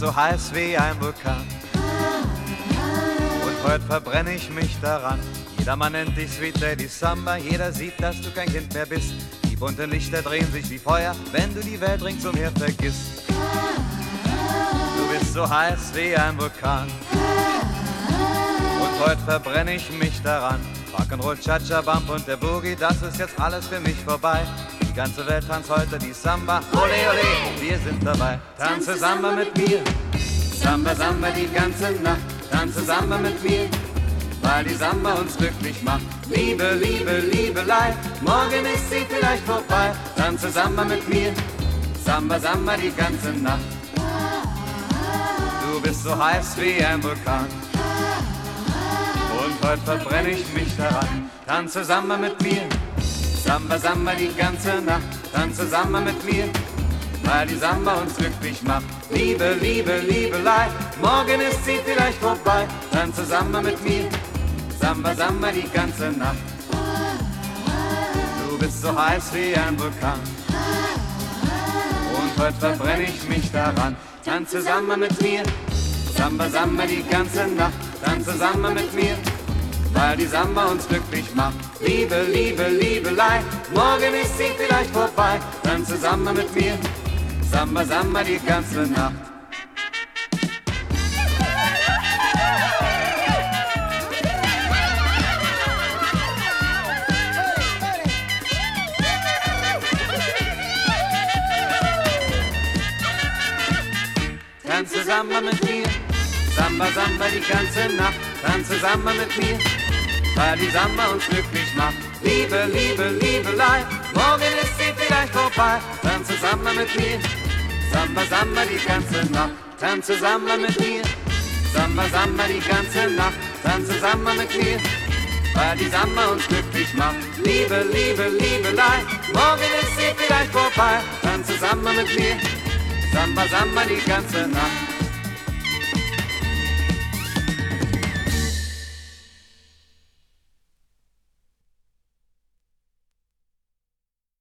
so heiß wie ein Vulkan. Und heute verbrenne ich mich daran. Jedermann nennt dich Sweet Lady Samba. Jeder sieht, dass du kein Kind mehr bist. Die bunten Lichter drehen sich wie Feuer, wenn du die Welt ringsumher vergisst. Du bist so heiß wie ein Vulkan. Und heute verbrenne ich mich daran. Rock'n'Roll, Cha-Cha, Bump und der Boogie, das ist jetzt alles für mich vorbei. Die ganze Welt tanzt heute die Samba. Ole, ole, wir sind dabei. Tanze Samba mit mir. Samba, Samba die ganze Nacht. Tanze Samba mit mir, weil die Samba uns glücklich macht. Liebe, Liebe, Liebelei, morgen ist sie vielleicht vorbei. Tanze Samba mit mir. Samba, Samba die ganze Nacht. Du bist so heiß wie ein Vulkan. Und heute verbrenne ich mich daran. Tanze Samba mit mir. Samba, Samba die ganze Nacht. Tanze Samba mit mir, weil die Samba uns glücklich macht. Liebe, Liebe, Liebelei, morgen ist sie vielleicht vorbei. Tanze Samba mit mir. Samba, Samba die ganze Nacht. Du bist so heiß wie ein Vulkan. Und heute verbrenne ich mich daran. Tanze Samba mit mir. Samba, Samba die ganze Nacht. Tanze Samba mit mir, weil die Samba uns glücklich macht. Liebe, Liebe, Liebelei, morgen ist sie vielleicht vorbei. Tanze Samba mit mir, Samba, Samba die ganze Nacht. Tanze Samba mit mir, Samba, Samba die ganze Nacht. Tanze Samba mit mir, weil die Samba uns glücklich macht. Liebe, Liebe, Liebelei, morgen ist sie vielleicht vorbei. Tanze Samba mit mir, Samba, Samba die ganze Nacht. Tanze Samba mit mir, Samba, Samba die ganze Nacht. Tanze Samba mit mir, weil die Samba uns glücklich macht. Liebe, Liebe, Liebelei, morgen ist sie vielleicht vorbei. Tanze Samba mit mir, Samba, Samba die ganze Nacht.